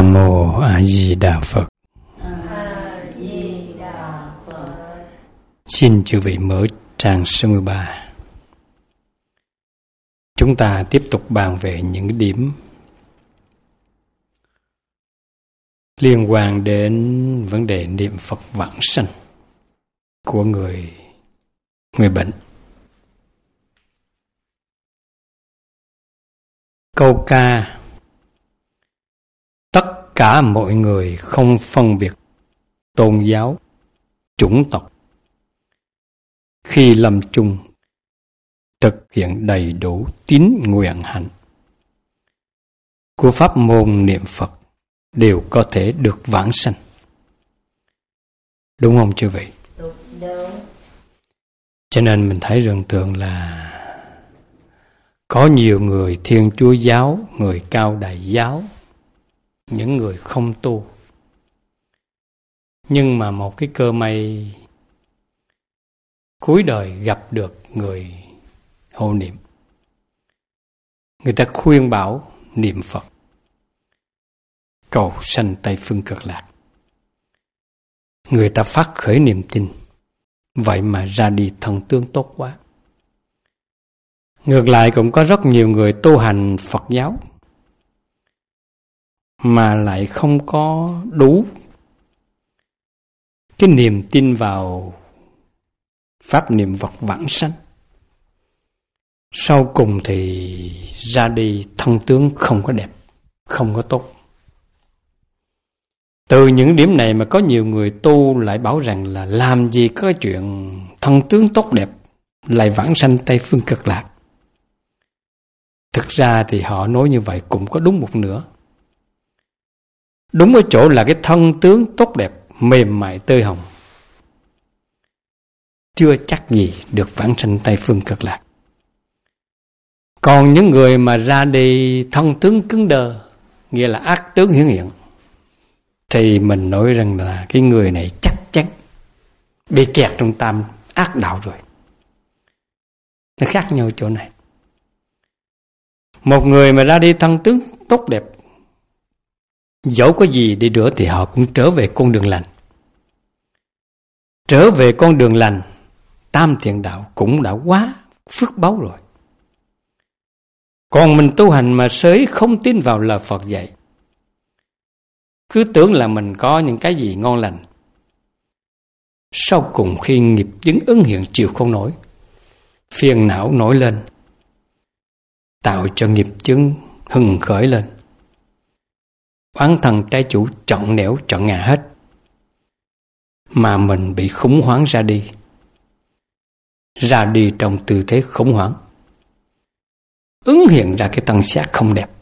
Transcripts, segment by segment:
Nam Mô A Di Đà Phật. Xin chư vị mở trang số 13. Chúng ta tiếp tục bàn về những điểm liên quan đến vấn đề niệm Phật vãng sanh của người bệnh. Câu ca: tất cả mọi người không phân biệt tôn giáo, chủng tộc, khi lâm chung thực hiện đầy đủ tín nguyện hạnh của pháp môn niệm Phật đều có thể được vãng sanh. Đúng không chư vị? Đúng. Cho nên mình thấy thường là có nhiều người Thiên Chúa giáo, người Cao Đài giáo, những người không tu, nhưng mà một cái cơ may cuối đời gặp được người hộ niệm, người ta khuyên bảo niệm Phật cầu sanh Tây Phương Cực Lạc. Người ta phát khởi niềm tin, vậy mà ra đi thần tướng tốt quá. Ngược lại cũng có rất nhiều người tu hành Phật giáo mà lại không có đủ cái niềm tin vào pháp niệm Phật vãng sanh. Sau cùng thì ra đi thân tướng không có đẹp, không có tốt. Từ những điểm này mà có nhiều người tu lại bảo rằng là làm gì có cái chuyện thân tướng tốt đẹp lại vãng sanh Tây Phương Cực Lạc. Thực ra thì họ nói như vậy cũng có đúng một nửa. Đúng ở chỗ là cái thân tướng tốt đẹp, mềm mại tươi hồng, chưa chắc gì được vãng sanh Tây Phương Cực Lạc. Còn những người mà ra đi thân tướng cứng đờ, nghĩa là ác tướng hiển hiện, thì mình nói rằng là cái người này chắc chắn bị kẹt trong tam ác đạo rồi. Nó khác nhau chỗ này. Một người mà ra đi thân tướng tốt đẹp, dẫu có gì đi nữa thì họ cũng trở về con đường lành. Trở về con đường lành, tam thiện đạo cũng đã quá phước báu rồi. Còn mình tu hành mà sới không tin vào lời Phật dạy, cứ tưởng là mình có những cái gì ngon lành, sau cùng khi nghiệp chứng ứng hiện chịu không nổi, phiền não nổi lên, tạo cho nghiệp chứng hừng khởi lên, oán thần trái chủ chọn nẻo chọn ngã hết, mà mình bị khủng hoảng ra đi trong tư thế khủng hoảng, ứng hiện ra cái thân xác không đẹp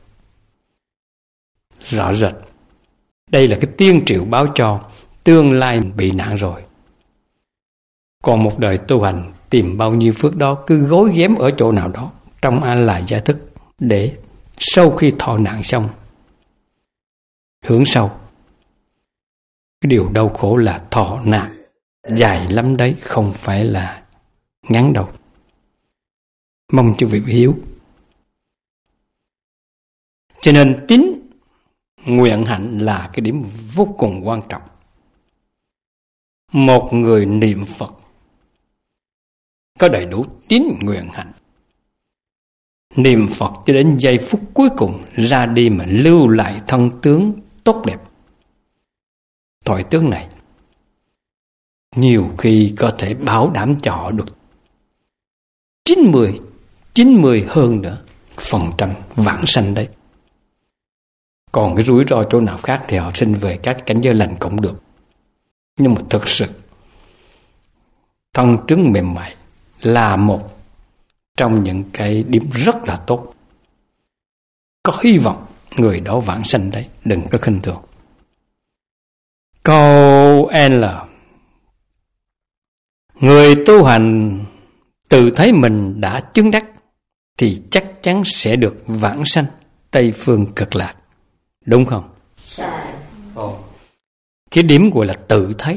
rõ rệt. Đây là cái tiên triệu báo cho tương lai bị nạn rồi. Còn một đời tu hành tìm bao nhiêu phước đó cứ gối ghém ở chỗ nào đó trong an lạc gia thức, để sau khi thọ nạn xong hưởng sau. Cái điều đau khổ là thọ nạn dài lắm đấy, không phải là ngắn đâu. Mong chư vị hiếu. Cho nên tín nguyện hạnh là cái điểm vô cùng quan trọng. Một người niệm Phật có đầy đủ tín nguyện hạnh, niệm Phật cho đến giây phút cuối cùng ra đi mà lưu lại thân tướng tốt đẹp. Thoại tướng này nhiều khi có thể bảo đảm cho họ được 90 hơn nữa % vãng sanh đấy. Còn cái rủi ro chỗ nào khác thì họ sinh về các cảnh giới lành cũng được. Nhưng mà thực sự thân trứng mềm mại là một trong những cái điểm rất là tốt. Có hy vọng người đó vãng sanh đấy, đừng có khinh thường. Câu L: người tu hành tự thấy mình đã chứng đắc thì chắc chắn sẽ được vãng sanh Tây Phương Cực Lạc. Đúng không? Cái điểm gọi là tự thấy,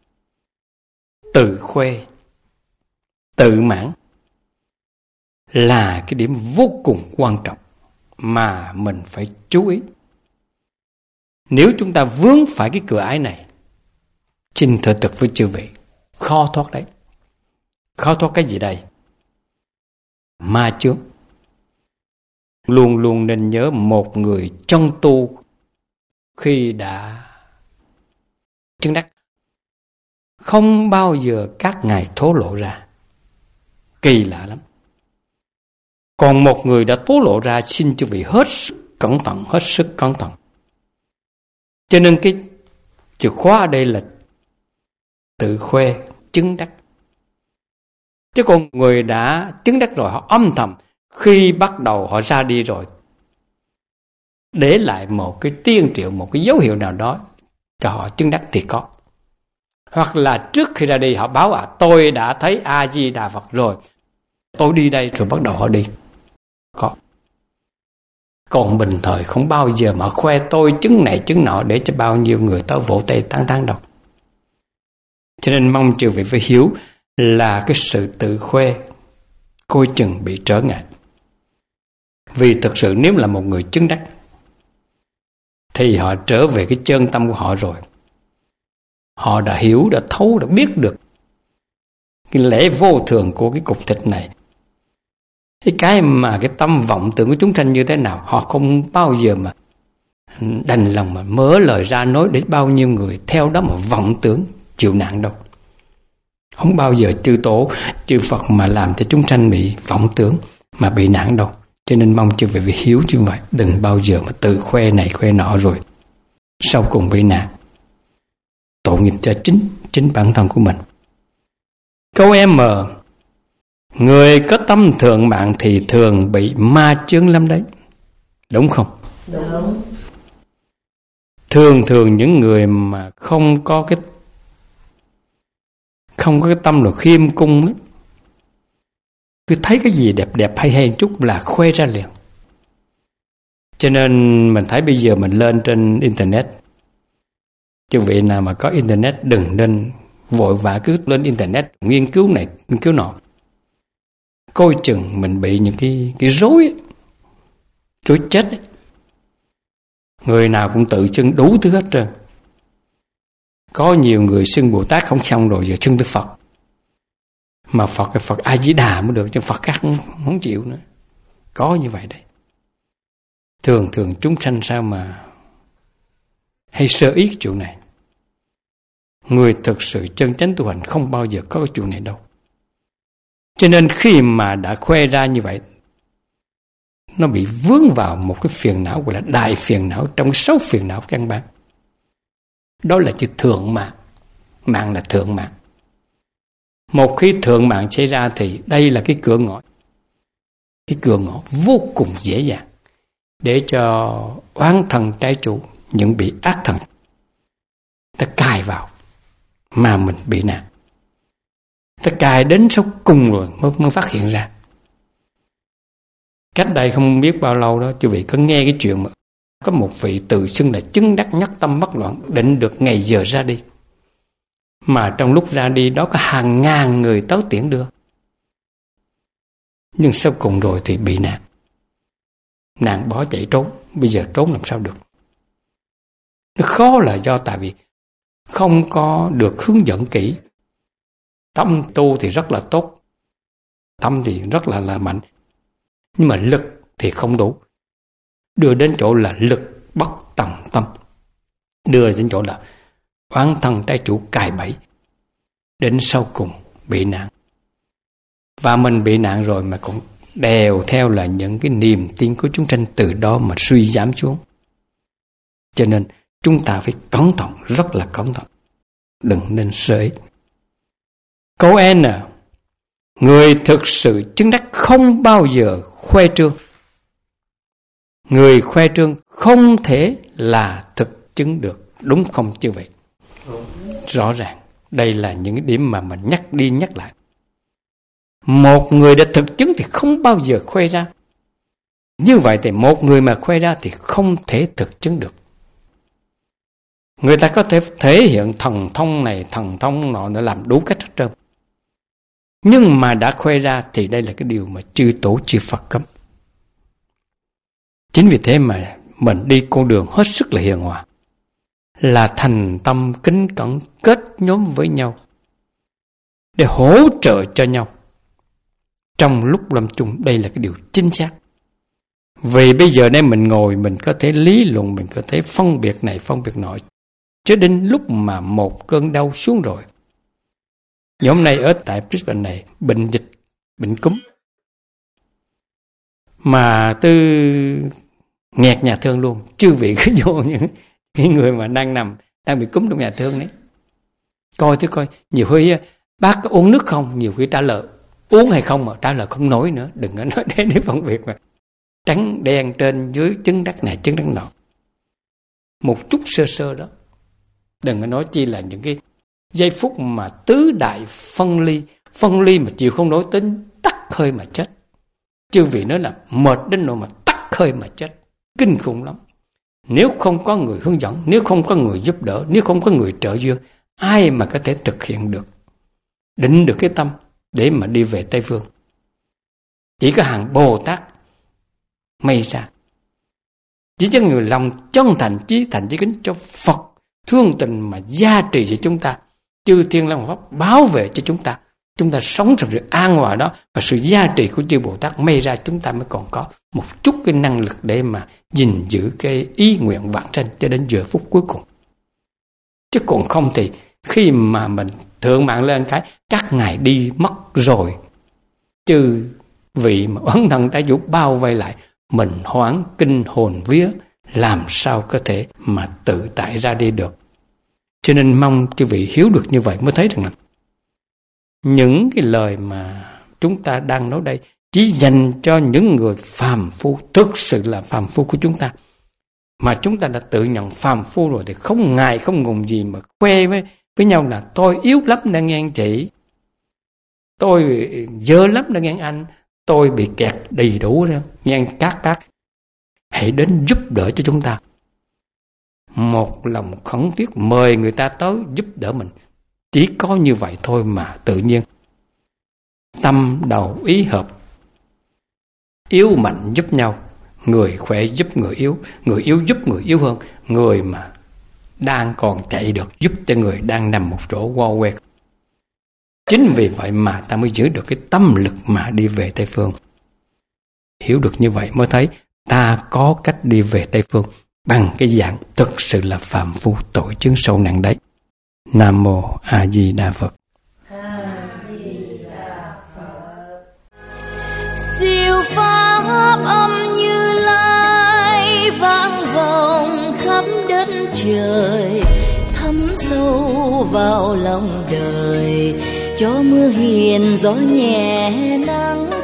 tự khoe, tự mãn là cái điểm vô cùng quan trọng mà mình phải chú ý. Nếu chúng ta vướng phải cái cửa ải này, xin thưa thực với chư vị, khó thoát đấy. Khó thoát cái gì đây? Ma chướng. Luôn luôn nên nhớ, một người trong tu khi đã chứng đắc không bao giờ các ngài thổ lộ ra. Kỳ lạ lắm. Còn một người đã thổ lộ ra, xin chư vị hết sức cẩn thận, hết sức cẩn thận. Cho nên cái chìa khóa ở đây là tự khoe chứng đắc. Chứ còn người đã chứng đắc rồi, họ âm thầm, khi bắt đầu họ ra đi rồi, để lại một cái tiên triệu, một cái dấu hiệu nào đó cho họ chứng đắc thì có. Hoặc là trước khi ra đi họ báo tôi đã thấy A-di-đà Phật rồi, tôi đi đây, rồi bắt đầu họ đi. Có. Còn bình thời không bao giờ mà khoe tôi chứng này chứng nọ để cho bao nhiêu người tới vỗ tay tán thán đâu. Cho nên mong chư vị phải hiểu là cái sự tự khoe coi chừng bị trở ngại. Vì thực sự nếu là một người chứng đắc thì họ trở về cái chân tâm của họ rồi. Họ đã hiểu, đã thấu, đã biết được cái lẽ vô thường của cái cục thịt này. Cái mà cái tâm vọng tưởng của chúng sanh như thế nào, họ không bao giờ mà đành lòng mà mở lời ra nói để bao nhiêu người theo đó mà vọng tưởng chịu nạn đâu. Không bao giờ chư tổ, chư Phật mà làm cho chúng sanh bị vọng tưởng mà bị nạn đâu. Cho nên mong chư vị phải hiểu như vậy, đừng bao giờ mà tự khoe này khoe nọ rồi sau cùng bị nạn. Tội nghiệp cho chính bản thân của mình. Câu M: người có tâm thượng mạng thì thường bị ma chướng lắm đấy. Đúng không? Đúng. Thường những người mà không có cái tâm là khiêm cung ấy, cứ thấy cái gì đẹp đẹp hay chút là khoe ra liền. Cho nên mình thấy bây giờ mình lên trên internet, chứ vị nào mà có internet đừng nên vội vã cứ lên internet nghiên cứu này nghiên cứu nọ, coi chừng mình bị những cái rối chết ấy. Người nào cũng tự xưng đủ thứ hết trơn. Có nhiều người xưng Bồ Tát không xong rồi giờ xưng tới Phật, mà Phật cái Phật A Di Đà mới được, chứ Phật khác không chịu nữa. Có như vậy đấy. Thường chúng sanh sao mà hay sơ ý chuyện này. Người thực sự chân chánh tu hành không bao giờ có cái chuyện này đâu. Cho nên khi mà đã khoe ra như vậy, nó bị vướng vào một cái phiền não gọi là đại phiền não trong 6 phiền não căn bản. Đó là chữ thượng mạng. Mạng là thượng mạng. Một khi thượng mạng xảy ra thì đây là cái cửa ngõ. Cái cửa ngõ vô cùng dễ dàng để cho oán thần trái chủ, những bị ác thần ta cài vào mà mình bị nạn. Ta cài đến sau cùng rồi mới phát hiện ra. Cách đây không biết bao lâu đó, quý vị có nghe cái chuyện mà có một vị tự xưng là chứng đắc nhất tâm bất loạn, định được ngày giờ ra đi. Mà trong lúc ra đi đó có hàng ngàn người tới tiễn đưa. Nhưng sau cùng rồi thì bị nạn. Nạn bỏ chạy trốn, bây giờ trốn làm sao được. Nó khó là do tại vì không có được hướng dẫn kỹ. Tâm tu thì rất là tốt, tâm thì rất là mạnh, nhưng mà lực thì không đủ. Đưa đến chỗ là lực bất tòng tâm, đưa đến chỗ là oán thân trái chủ cài bẫy, đến sau cùng bị nạn. Và mình bị nạn rồi mà cũng đèo theo là những cái niềm tin của chúng sanh từ đó mà suy giảm xuống. Cho nên chúng ta phải cẩn thận, rất là cẩn thận, đừng nên sơ ý. Câu N: người thực sự chứng đắc không bao giờ khoe trương. Người khoe trương không thể là thực chứng được. Đúng không chứ vậy? Rõ ràng đây là những cái điểm mà mình nhắc đi nhắc lại. Một người đã thực chứng thì không bao giờ khoe ra. Như vậy thì một người mà khoe ra thì không thể thực chứng được. Người ta có thể thể hiện thần thông này thần thông nọ để làm đủ cách hết trơn, nhưng mà đã khoe ra thì đây là cái điều mà chư tổ chư Phật cấm. Chính vì thế mà mình đi con đường hết sức là hiền hòa, là thành tâm kính cẩn kết nhóm với nhau để hỗ trợ cho nhau trong lúc lâm chung. Đây là cái điều chính xác. Vì bây giờ đây mình ngồi, mình có thể lý luận, mình có thể phân biệt này phân biệt nọ, cho đến lúc mà một cơn đau xuống rồi. Như hôm nay ở tại Brisbane này, bệnh dịch, bệnh cúm, mà tư nghẹt nhà thương luôn. Chư vị cứ vô những cái người mà đang nằm, đang bị cúm trong nhà thương đấy, coi thứ coi, nhiều khi bác có uống nước không, nhiều khi trả lời uống hay không mà trả lời không nổi nữa. Đừng có nói đến để phân biệt mà trắng đen trên dưới, trứng đất này trứng đất nọ, một chút sơ sơ đó. Đừng có nói chi là những cái giây phút mà tứ đại phân ly mà chịu không nổi, tính tắt hơi mà chết. Chư vị nói là mệt đến nỗi mà tắt hơi mà chết, kinh khủng lắm. Nếu không có người hướng dẫn, nếu không có người giúp đỡ, nếu không có người trợ duyên, ai mà có thể thực hiện được, định được cái tâm để mà đi về Tây Phương? Chỉ có hàng Bồ Tát may ra. Chỉ cho người lòng chân thành chí kính cho Phật thương tình mà gia trì cho chúng ta, chư thiên long pháp bảo vệ cho chúng ta sống trong sự an hòa đó, và sự gia trì của chư Bồ Tát may ra chúng ta mới còn có một chút cái năng lực để mà gìn giữ cái ý nguyện vãng sanh cho đến giờ phút cuối cùng. Chứ còn không thì khi mà mình thượng mạng lên cái các ngài đi mất rồi, chư vị mà oán thần ta dục bao vây lại, mình hoảng kinh hồn vía, làm sao có thể mà tự tại ra đi được. Cho nên mong chư vị hiểu được như vậy mới thấy rằng là những cái lời mà chúng ta đang nói đây chỉ dành cho những người phàm phu, thực sự là phàm phu của chúng ta. Mà chúng ta đã tự nhận phàm phu rồi thì không ngại không ngùng gì mà khoe với nhau là tôi yếu lắm đang nghe chị, tôi dơ lắm đang nghe anh, tôi bị kẹt đầy đủ đó nghe các hãy đến giúp đỡ cho chúng ta. Một lòng khẩn thiết mời người ta tới giúp đỡ mình. Chỉ có như vậy thôi mà tự nhiên tâm đầu ý hợp, yếu mạnh giúp nhau, người khỏe giúp người yếu giúp người yếu hơn, người mà đang còn chạy được giúp cho người đang nằm một chỗ quo quẹt. Chính vì vậy mà ta mới giữ được cái tâm lực mà đi về Tây Phương. Hiểu được như vậy mới thấy ta có cách đi về Tây Phương bằng cái dạng thực sự là phàm phu tội chướng sâu nặng đấy. Nam Mô A Di Đà Phật. Siêu pháp âm Như Lai vang vọng khắp đất trời, thấm sâu vào lòng đời, cho mưa hiền gió nhẹ nắng